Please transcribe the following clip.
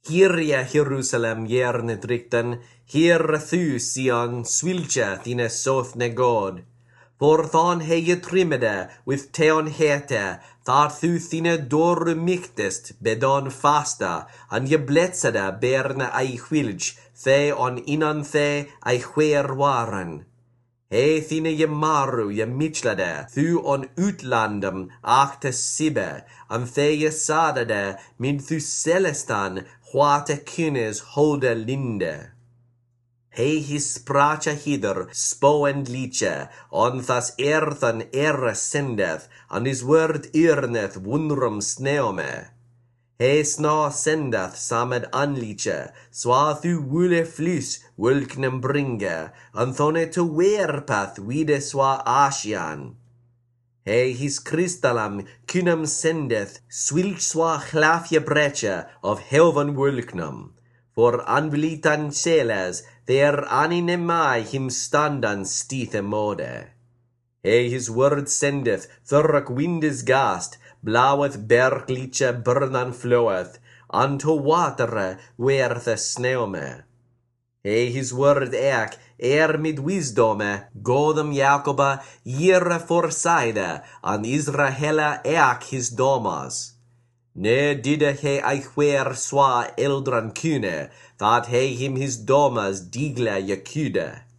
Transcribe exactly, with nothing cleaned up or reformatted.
Hyria Jerusalem gjerne drikten, hyra thu Sion swilcha thine soth negod. For thon hege trimmede with teon hete, thar thu thine doru miktest bedon fasta, an je bletsade berne ei chwilj, the on inan the ei chwer waren. He thine je maru je mitchlade, thu on utlandum achte sibbe, an the je sadade, min thu celestan, hwate kynes holde linde. He his spracha hider, spo and liche, on thas earthan era sendeth, and his word earneth wundrum sneome. He sna sendeth samed anliche, swa thu wule flus wulknem bringe, and thone to weerpath wide swa asian. He his crystallam cunam sendeth, swilch swa chlafje breche of helvan wulknum. For anvilitan seles, there animai him standan stithe mode. He his word sendeth, thurrak wind is gast, blaweth bergliche burnan floweth, unto water werth a sneume. He his word ek, er mid wisdome, godum Jacoba, jere forside, an Israhela ek his domas. Ne dide he eichwer swa eldran kune, that he him his domas digle jakude.